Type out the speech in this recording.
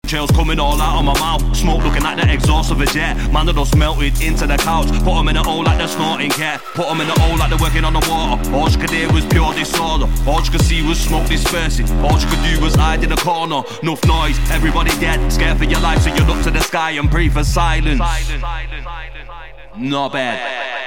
Trails coming all out of my mouth. Smoke looking like the exhaust of a jet. Man, they just melted into the couch. Put them in the hole like they're snorting cat. Put them in the hole like they're working on the water. All you could hear was pure disorder. All you could see was smoke dispersing. All you could do was hide in a corner. Enough noise, everybody dead. Scared for your life, so you look to the sky and breathe for silence. Not bad.